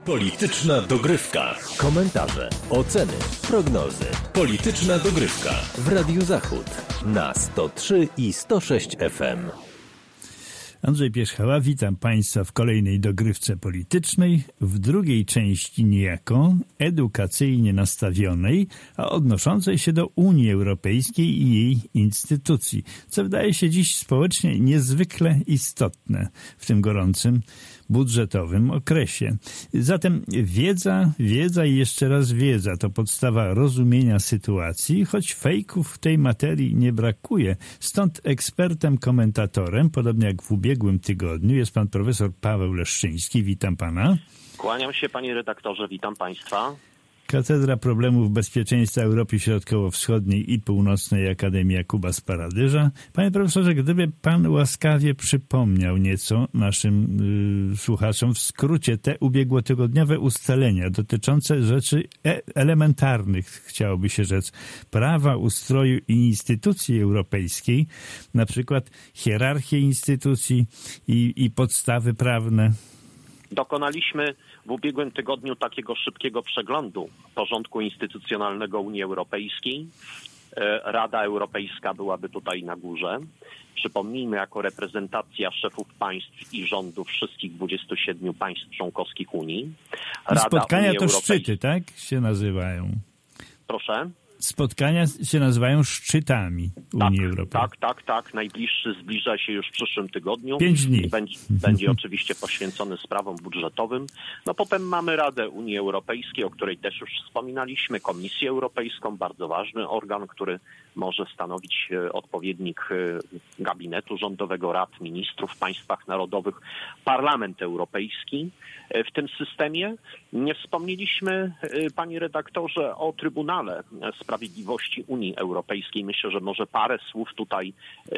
Polityczna dogrywka. Komentarze, oceny, prognozy. Polityczna dogrywka w Radiu Zachód na 103 i 106 FM. Andrzej Pierzchała, witam Państwa w kolejnej dogrywce politycznej, w drugiej części niejako edukacyjnie nastawionej, a odnoszącej się do Unii Europejskiej i jej instytucji, co wydaje się dziś społecznie niezwykle istotne w tym gorącym budżetowym okresie. Zatem wiedza i jeszcze raz wiedza to podstawa rozumienia sytuacji, choć fejków w tej materii nie brakuje. Stąd ekspertem, komentatorem, podobnie jak w ubiegłym tygodniu, jest pan profesor Paweł Leszczyński. Witam pana. Kłaniam się, panie redaktorze, witam państwa. Katedra Problemów Bezpieczeństwa Europy Środkowo-Wschodniej i Północnej Akademii Jakuba Sparadyża. Panie profesorze, gdyby pan łaskawie przypomniał nieco naszym słuchaczom w skrócie te ubiegłotygodniowe ustalenia dotyczące rzeczy elementarnych, chciałoby się rzec, prawa, ustroju i instytucji europejskiej, na przykład hierarchię instytucji i podstawy prawne. Dokonaliśmy w ubiegłym tygodniu takiego szybkiego przeglądu porządku instytucjonalnego Unii Europejskiej. Rada Europejska byłaby tutaj na górze. Przypomnijmy, jako reprezentacja szefów państw i rządów wszystkich 27 państw członkowskich Unii. Rada spotkania Unii to szczyty, tak się nazywają? Proszę? Spotkania się nazywają szczytami Unii Europejskiej. Tak. Najbliższy zbliża się już w przyszłym tygodniu. 5 dni. Będzie oczywiście poświęcony sprawom budżetowym. No potem mamy Radę Unii Europejskiej, o której też już wspominaliśmy, Komisję Europejską, bardzo ważny organ, który może stanowić odpowiednik gabinetu rządowego, rad ministrów w państwach narodowych, Parlament Europejski w tym systemie. Nie wspomnieliśmy, panie redaktorze, o Trybunale Sprawiedliwości Unii Europejskiej. Myślę, że może parę słów tutaj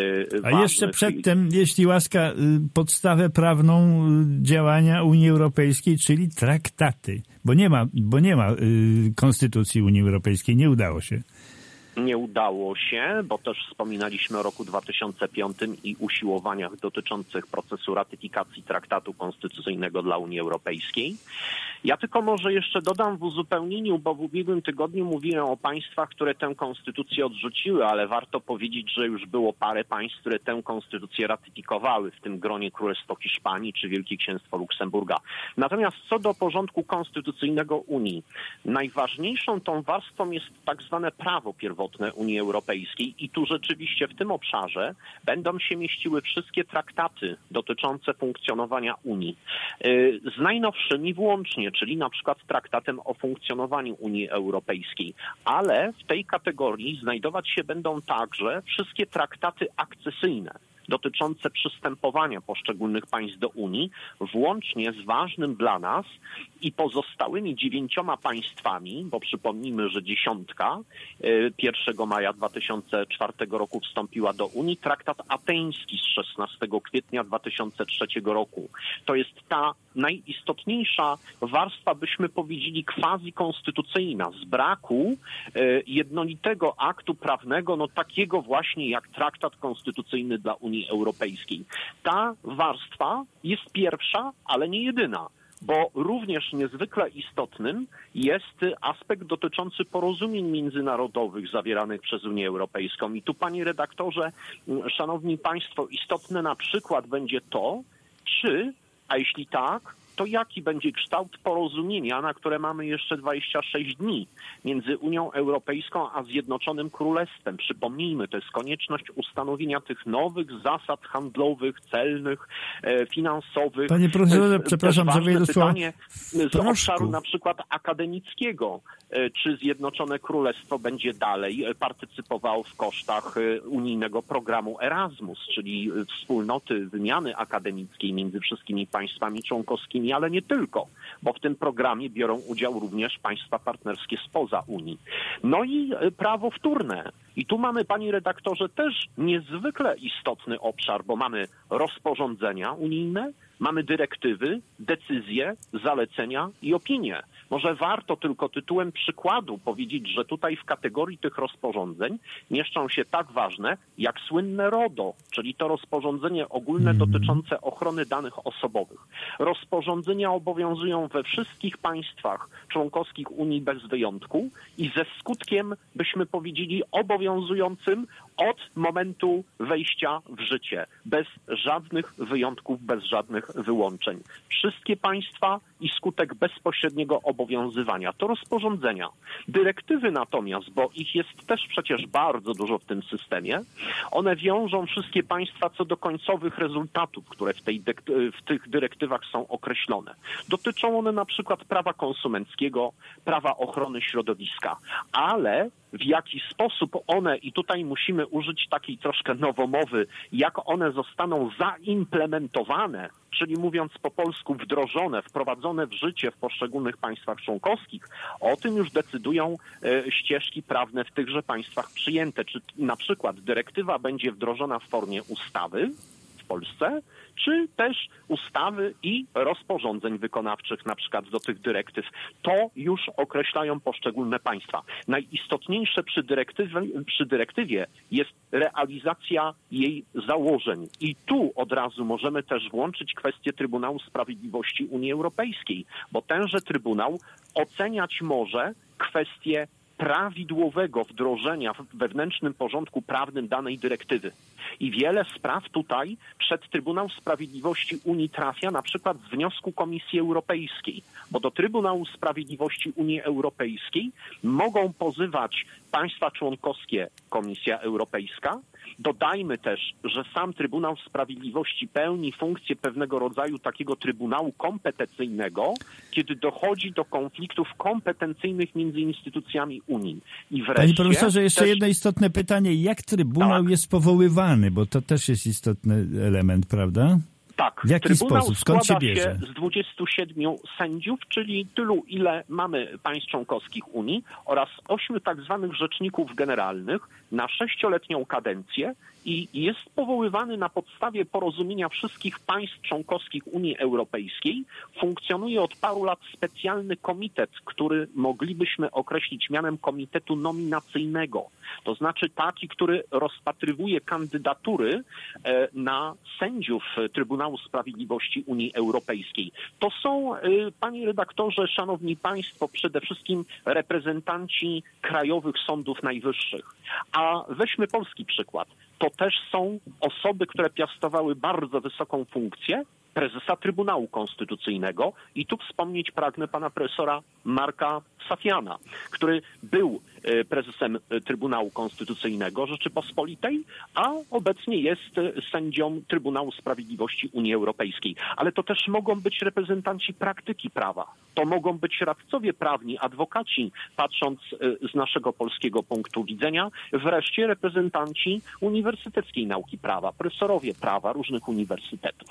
A jeszcze przedtem, jeśli łaska, podstawę prawną działania Unii Europejskiej, czyli traktaty, bo nie ma konstytucji Unii Europejskiej, nie udało się. Nie udało się, bo też wspominaliśmy o roku 2005 i usiłowaniach dotyczących procesu ratyfikacji traktatu konstytucyjnego dla Unii Europejskiej. Ja tylko może jeszcze dodam w uzupełnieniu, bo w ubiegłym tygodniu mówiłem o państwach, które tę konstytucję odrzuciły, ale warto powiedzieć, że już było parę państw, które tę konstytucję ratyfikowały, w tym gronie Królestwo Hiszpanii czy Wielkie Księstwo Luksemburga. Natomiast co do porządku konstytucyjnego Unii, najważniejszą tą warstwą jest tak zwane prawo pierwotne Unii Europejskiej i tu rzeczywiście w tym obszarze będą się mieściły wszystkie traktaty dotyczące funkcjonowania Unii. Z najnowszymi włącznie, czyli na przykład traktatem o funkcjonowaniu Unii Europejskiej. Ale w tej kategorii znajdować się będą także wszystkie traktaty akcesyjne dotyczące przystępowania poszczególnych państw do Unii, włącznie z ważnym dla nas i pozostałymi 9 państwami, bo przypomnijmy, że 10 1 maja 2004 roku wstąpiła do Unii, traktat ateński z 16 kwietnia 2003 roku. To jest ta najistotniejsza warstwa, byśmy powiedzieli, quasi-konstytucyjna, z braku jednolitego aktu prawnego, no takiego właśnie jak traktat konstytucyjny dla Unii Europejskiej. Ta warstwa jest pierwsza, ale nie jedyna, bo również niezwykle istotnym jest aspekt dotyczący porozumień międzynarodowych zawieranych przez Unię Europejską. I tu, panie redaktorze, szanowni państwo, istotne na przykład będzie to, czy, a jeśli tak, to jaki będzie kształt porozumienia, na które mamy jeszcze 26 dni między Unią Europejską a Zjednoczonym Królestwem. Przypomnijmy, to jest konieczność ustanowienia tych nowych zasad handlowych, celnych, finansowych. Panie profesorze, przepraszam, że wejdę do słowa. Z obszaru na przykład akademickiego. Czy Zjednoczone Królestwo będzie dalej partycypowało w kosztach unijnego programu Erasmus, czyli wspólnoty wymiany akademickiej między wszystkimi państwami członkowskimi, ale nie tylko, bo w tym programie biorą udział również państwa partnerskie spoza Unii. No i prawo wtórne. I tu mamy, panie redaktorze, też niezwykle istotny obszar, bo mamy rozporządzenia unijne, Mamy dyrektywy, decyzje, zalecenia i opinie. Może warto tylko tytułem przykładu powiedzieć, że tutaj w kategorii tych rozporządzeń mieszczą się tak ważne jak słynne RODO, czyli to rozporządzenie ogólne dotyczące ochrony danych osobowych. Rozporządzenia obowiązują we wszystkich państwach członkowskich Unii bez wyjątku i ze skutkiem, byśmy powiedzieli, obowiązującym od momentu wejścia w życie, bez żadnych wyjątków, bez żadnych wyłączeń. Wszystkie państwa i skutek bezpośredniego obowiązywania. To rozporządzenia. Dyrektywy natomiast, bo ich jest też przecież bardzo dużo w tym systemie, one wiążą wszystkie państwa co do końcowych rezultatów, które w tych dyrektywach są określone. Dotyczą one na przykład prawa konsumenckiego, prawa ochrony środowiska, ale w jaki sposób one, i tutaj musimy użyć takiej troszkę nowomowy, jak one zostaną zaimplementowane, czyli mówiąc po polsku wdrożone, wprowadzone w życie w poszczególnych państwach członkowskich, o tym już decydują ścieżki prawne w tychże państwach przyjęte. Czy na przykład dyrektywa będzie wdrożona w formie ustawy w Polsce, czy też ustawy i rozporządzeń wykonawczych na przykład do tych dyrektyw. To już określają poszczególne państwa. Najistotniejsze przy dyrektywie jest realizacja jej założeń. I tu od razu możemy też włączyć kwestię Trybunału Sprawiedliwości Unii Europejskiej, bo tenże Trybunał oceniać może kwestie prawidłowego wdrożenia w wewnętrznym porządku prawnym danej dyrektywy. I wiele spraw tutaj przed Trybunał Sprawiedliwości Unii trafia na przykład z wniosku Komisji Europejskiej, bo do Trybunału Sprawiedliwości Unii Europejskiej mogą pozywać państwa członkowskie, Komisja Europejska. Dodajmy też, że sam Trybunał Sprawiedliwości pełni funkcję pewnego rodzaju takiego trybunału kompetencyjnego, kiedy dochodzi do konfliktów kompetencyjnych między instytucjami Unii. I wreszcie, Panie profesorze, jeszcze jedno istotne pytanie. Jak Trybunał jest powoływany? Bo to też jest istotny element, prawda? Tak, w jaki Trybunał sposób? Skąd się składa bierze? Z 27 sędziów, czyli tylu, ile mamy państw członkowskich Unii, oraz 8 tak zwanych rzeczników generalnych na 6-letnią kadencję i jest powoływany na podstawie porozumienia wszystkich państw członkowskich Unii Europejskiej. Funkcjonuje od paru lat specjalny komitet, który moglibyśmy określić mianem komitetu nominacyjnego. To znaczy taki, który rozpatrywuje kandydatury na sędziów Trybunału Sprawiedliwości Unii Europejskiej. To są, panie redaktorze, szanowni państwo, przede wszystkim reprezentanci krajowych sądów najwyższych. A weźmy polski przykład. To też są osoby, które piastowały bardzo wysoką funkcję prezesa Trybunału Konstytucyjnego i tu wspomnieć pragnę pana profesora Marka Safiana, który był prezesem Trybunału Konstytucyjnego Rzeczypospolitej, a obecnie jest sędzią Trybunału Sprawiedliwości Unii Europejskiej. Ale to też mogą być reprezentanci praktyki prawa. To mogą być radcowie prawni, adwokaci, patrząc z naszego polskiego punktu widzenia. Wreszcie reprezentanci uniwersyteckiej nauki prawa, profesorowie prawa różnych uniwersytetów.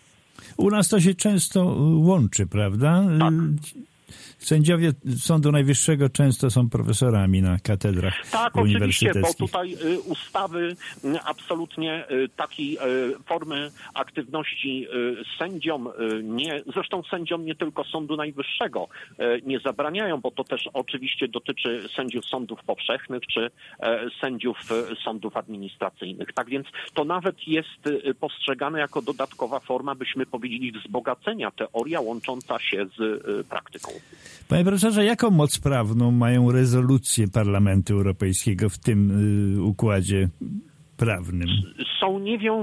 U nas to się często łączy, prawda? Tak. Sędziowie Sądu Najwyższego często są profesorami na katedrach tak, uniwersyteckich. Tak, oczywiście, bo tutaj ustawy absolutnie takiej formy aktywności sędziom, zresztą sędziom nie tylko Sądu Najwyższego nie zabraniają, bo to też oczywiście dotyczy sędziów sądów powszechnych czy sędziów sądów administracyjnych. Tak więc to nawet jest postrzegane jako dodatkowa forma, byśmy powiedzieli, wzbogacenia, teoria łącząca się z praktyką. Panie profesorze, jaką moc prawną mają rezolucje Parlamentu Europejskiego w tym układzie prawnym? Są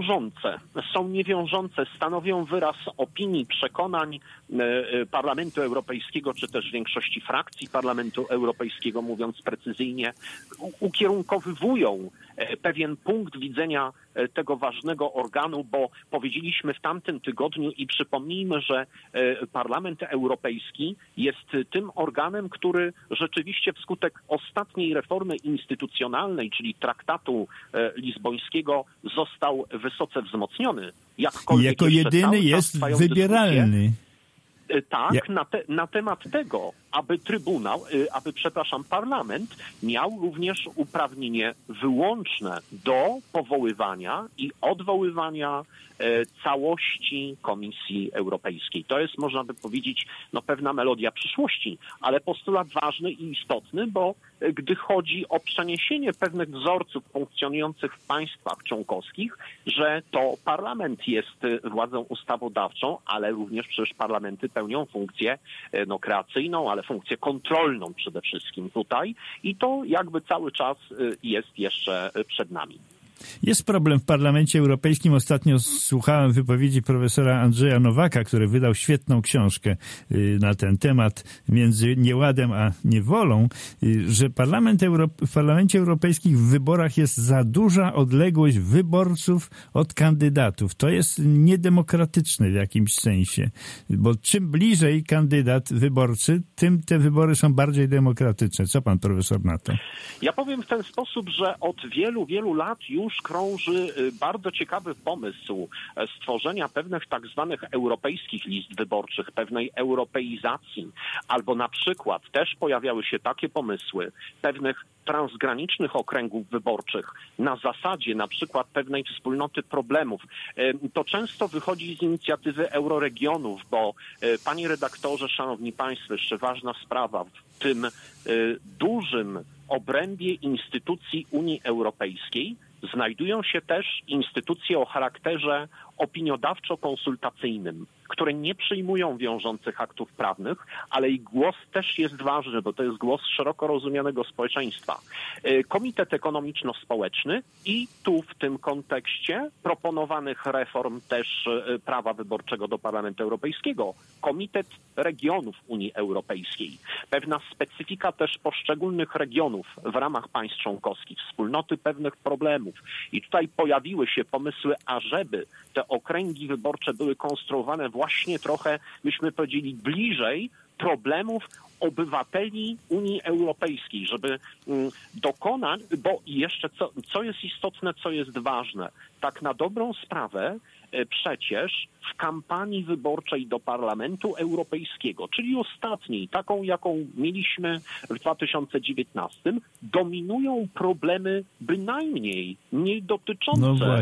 niewiążące, stanowią wyraz opinii, przekonań Parlamentu Europejskiego, czy też większości frakcji Parlamentu Europejskiego, mówiąc precyzyjnie, ukierunkowywują pewien punkt widzenia tego ważnego organu, bo powiedzieliśmy w tamtym tygodniu i przypomnijmy, że Parlament Europejski jest tym organem, który rzeczywiście wskutek ostatniej reformy instytucjonalnej, czyli traktatu lizbońskiego, został wysoce wzmocniony. Jakkolwiek jako jedyny jest wybieralny. Tak, na temat tego aby parlament miał również uprawnienie wyłączne do powoływania i odwoływania całości Komisji Europejskiej. To jest, można by powiedzieć, pewna melodia przyszłości, ale postulat ważny i istotny, bo gdy chodzi o przeniesienie pewnych wzorców funkcjonujących w państwach członkowskich, że to parlament jest władzą ustawodawczą, ale również przecież parlamenty pełnią funkcję kreacyjną, ale funkcję kontrolną przede wszystkim tutaj i to jakby cały czas jest jeszcze przed nami. Jest problem w Parlamencie Europejskim. Ostatnio słuchałem wypowiedzi profesora Andrzeja Nowaka, który wydał świetną książkę na ten temat między nieładem a niewolą, że w Parlamencie Europejskim w wyborach jest za duża odległość wyborców od kandydatów. To jest niedemokratyczne w jakimś sensie, bo czym bliżej kandydat wyborczy, tym te wybory są bardziej demokratyczne. Co pan profesor na to? Ja powiem w ten sposób, że od wielu, wielu lat już krąży bardzo ciekawy pomysł stworzenia pewnych tak zwanych europejskich list wyborczych, pewnej europeizacji, albo na przykład też pojawiały się takie pomysły pewnych transgranicznych okręgów wyborczych na zasadzie na przykład pewnej wspólnoty problemów. To często wychodzi z inicjatywy euroregionów, bo panie redaktorze, szanowni państwo, jeszcze ważna sprawa, w tym dużym obrębie instytucji Unii Europejskiej znajdują się też instytucje o charakterze opiniodawczo-konsultacyjnym, które nie przyjmują wiążących aktów prawnych, ale ich głos też jest ważny, bo to jest głos szeroko rozumianego społeczeństwa. Komitet Ekonomiczno-Społeczny i tu w tym kontekście proponowanych reform też prawa wyborczego do Parlamentu Europejskiego, Komitet Regionów Unii Europejskiej. Pewna specyfika też poszczególnych regionów w ramach państw członkowskich, wspólnoty pewnych problemów. I tutaj pojawiły się pomysły, ażeby te okręgi wyborcze były konstruowane właśnie trochę, byśmy powiedzieli, bliżej problemów obywateli Unii Europejskiej, żeby dokonać, bo jeszcze co jest istotne, co jest ważne, tak na dobrą sprawę przecież w kampanii wyborczej do Parlamentu Europejskiego, czyli ostatniej, taką jaką mieliśmy w 2019, dominują problemy bynajmniej nie dotyczące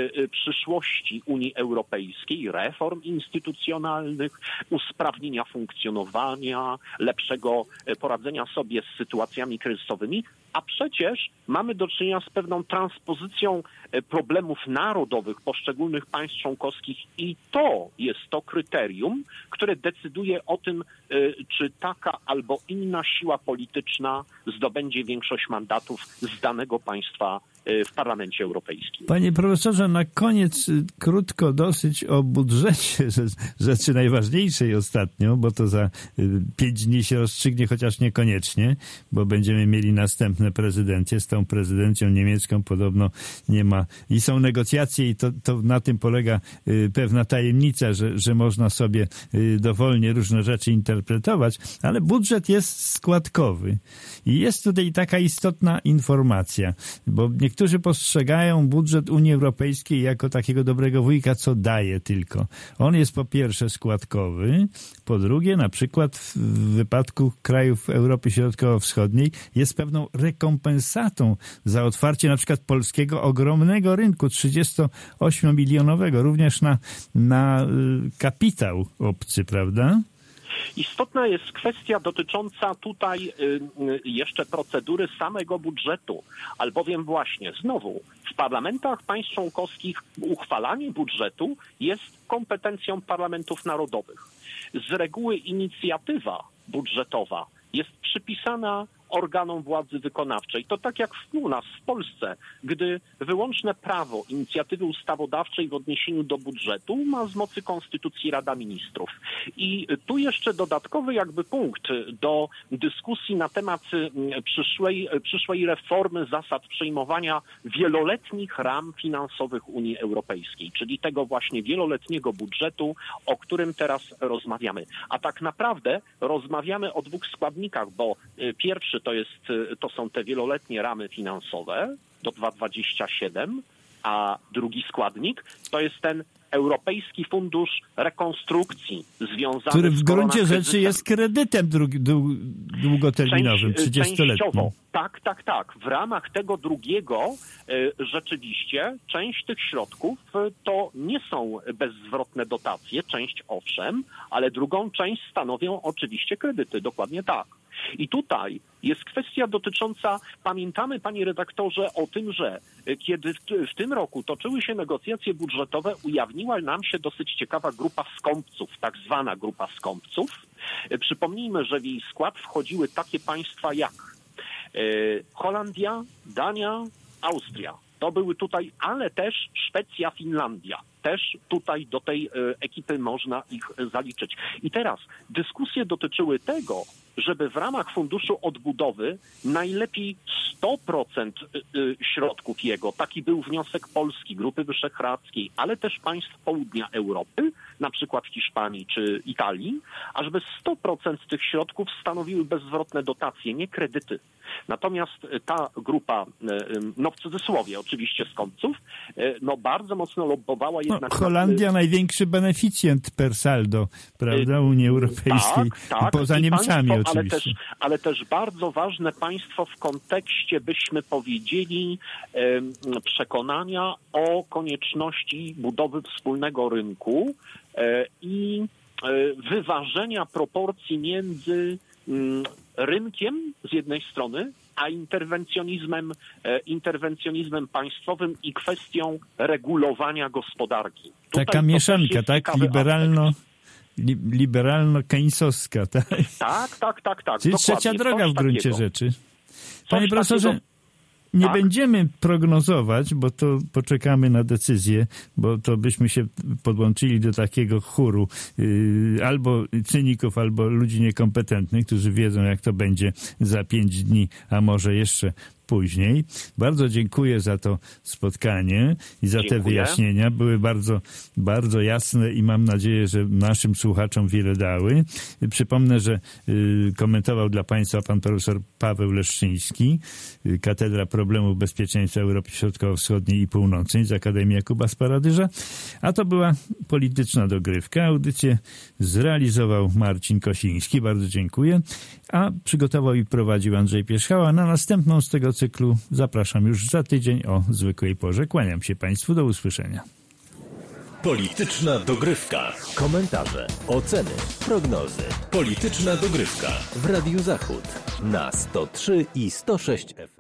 przyszłości Unii Europejskiej, reform instytucjonalnych, usprawnienia funkcjonowania, lepszego poradzenia sobie z sytuacjami kryzysowymi, a przecież mamy do czynienia z pewną transpozycją problemów narodowych poszczególnych państw członkowskich i to jest to kryterium, które decyduje o tym, czy taka albo inna siła polityczna zdobędzie większość mandatów z danego państwa w Parlamencie Europejskim. Panie profesorze, na koniec krótko dosyć o budżecie, rzeczy najważniejszej ostatnio, bo to za 5 dni się rozstrzygnie, chociaż niekoniecznie, bo będziemy mieli następne prezydencje. Z tą prezydencją niemiecką podobno nie ma i są negocjacje i to na tym polega pewna tajemnica, że można sobie dowolnie różne rzeczy interpretować, ale budżet jest składkowy. I jest tutaj taka istotna informacja, bo niektórzy postrzegają budżet Unii Europejskiej jako takiego dobrego wujka, co daje tylko. On jest po pierwsze składkowy, po drugie na przykład w wypadku krajów Europy Środkowo-Wschodniej jest pewną rekompensatą za otwarcie na przykład polskiego ogromnego rynku 38-milionowego, również na kapitał obcy, prawda? Istotna jest kwestia dotycząca tutaj jeszcze procedury samego budżetu, albowiem właśnie znowu w parlamentach państw członkowskich uchwalanie budżetu jest kompetencją parlamentów narodowych. Z reguły inicjatywa budżetowa jest przypisana organom władzy wykonawczej. To tak jak u nas w Polsce, gdy wyłączne prawo inicjatywy ustawodawczej w odniesieniu do budżetu ma z mocy Konstytucji Rada Ministrów. I tu jeszcze dodatkowy jakby punkt do dyskusji na temat przyszłej reformy zasad przyjmowania wieloletnich ram finansowych Unii Europejskiej, czyli tego właśnie wieloletniego budżetu, o którym teraz rozmawiamy. A tak naprawdę rozmawiamy o dwóch składnikach, bo pierwszy to są te wieloletnie ramy finansowe do 2027, a drugi składnik to jest ten Europejski Fundusz Rekonstrukcji związany który w z gruncie rzeczy koronakryzysem. jest kredytem długoterminowym, 30-letnim. Częściowo. Tak. W ramach tego drugiego rzeczywiście część tych środków to nie są bezzwrotne dotacje, część owszem, ale drugą część stanowią oczywiście kredyty, dokładnie tak. I tutaj jest kwestia dotycząca, pamiętamy, panie redaktorze, o tym, że kiedy w tym roku toczyły się negocjacje budżetowe, ujawniła nam się dosyć ciekawa grupa skąpców, tak zwana grupa skąpców. Przypomnijmy, że w jej skład wchodziły takie państwa jak Holandia, Dania, Austria. To były tutaj, ale też Szwecja, Finlandia. Też tutaj do tej ekipy można ich zaliczyć. I teraz dyskusje dotyczyły tego, żeby w ramach Funduszu Odbudowy najlepiej 100% środków jego, taki był wniosek Polski, Grupy Wyszehradzkiej, ale też państw południa Europy, na przykład Hiszpanii czy Italii, a żeby 100% tych środków stanowiły bezzwrotne dotacje, nie kredyty. Natomiast ta grupa, w cudzysłowie oczywiście skąpców, bardzo mocno lobbowała jednak... Holandia największy beneficjent per saldo, prawda, Unii Europejskiej, tak, poza Niemcami państwo, oczywiście. ale też bardzo ważne państwo w kontekście, byśmy powiedzieli, przekonania o konieczności budowy wspólnego rynku i wyważenia proporcji między rynkiem z jednej strony, a interwencjonizmem państwowym i kwestią regulowania gospodarki. Taka mieszanka, tak? Liberalno-keynesowska, tak? Tak. Czyli trzecia droga w gruncie rzeczy. Panie profesorze, nie Tak. będziemy prognozować, bo to poczekamy na decyzję, bo to byśmy się podłączyli do takiego chóru albo cyników, albo ludzi niekompetentnych, którzy wiedzą, jak to będzie za 5 dni, a może jeszcze później. Bardzo dziękuję za to spotkanie i za te wyjaśnienia. Były bardzo, bardzo jasne i mam nadzieję, że naszym słuchaczom wiele dały. Przypomnę, że komentował dla Państwa pan profesor Paweł Leszczyński, Katedra Problemów Bezpieczeństwa Europy Środkowo-Wschodniej i Północnej z Akademii Jakuba Sparadyża. A to była Polityczna Dogrywka. Audycję zrealizował Marcin Kosiński. Bardzo dziękuję. A przygotował i prowadził Andrzej Pierzchała. Na następną z tego cyklu zapraszam już za tydzień o zwykłej porze. Kłaniam się Państwu. Do usłyszenia. Polityczna Dogrywka. Komentarze, oceny, prognozy. Polityczna Dogrywka w Radiu Zachód na 103 i 106 FM.